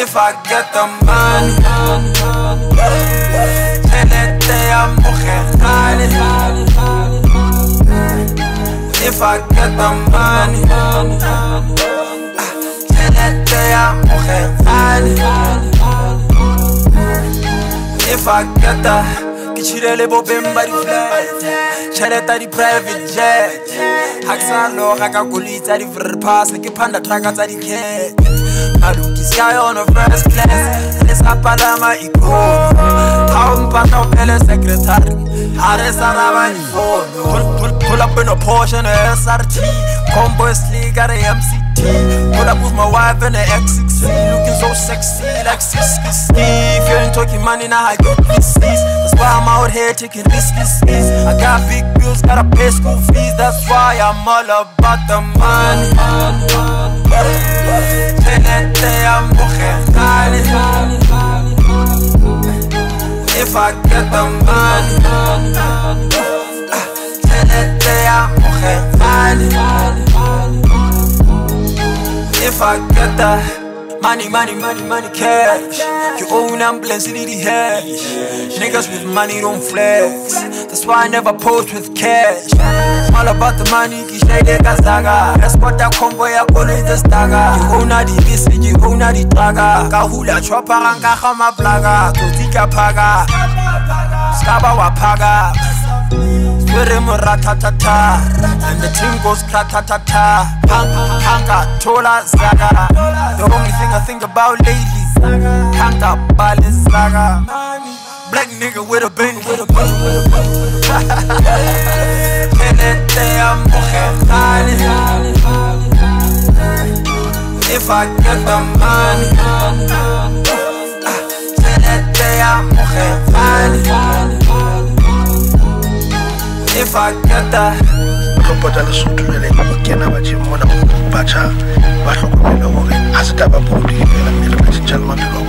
If I get the money, if I get the money, if I get the Kichirele bobem body flat, Charetta the private jet, Haxano, Hakakulita the ver pass, like a panda trackers at the cat. Maluki sky on a first class, and it's a Palama Iko. How Pata Pele secretary, Hares Arabani phone. Pull up in a Porsche and a SRT, Combo Sleek at a MCT. Pull up with my wife and an X6, looking so sexy like Sis. If you ain't talking money now, I get this. That's why I'm out here taking risks. I got big bills, gotta pay school fees. That's why I'm all about the money. If I get the money, if I get the money, cash. You own ambulance, you need the hash. Niggas with money don't flex. That's why I never post with cash. All about the money, that's what that combo ya call it the stagger. You own the business, you own the traga. Kahula chopper and kahama plaga. Totika paga, skaba wapaga. Ratata, and the team goes kratata. Hanga, tola, zaga. The only thing I think about lately, hanga, balis, zaga. Black nigga with a bang, If I get the money, if I get that, Propaganda suit really Kena Mona Bacha, Bacho, as a taba, and a middle gentleman.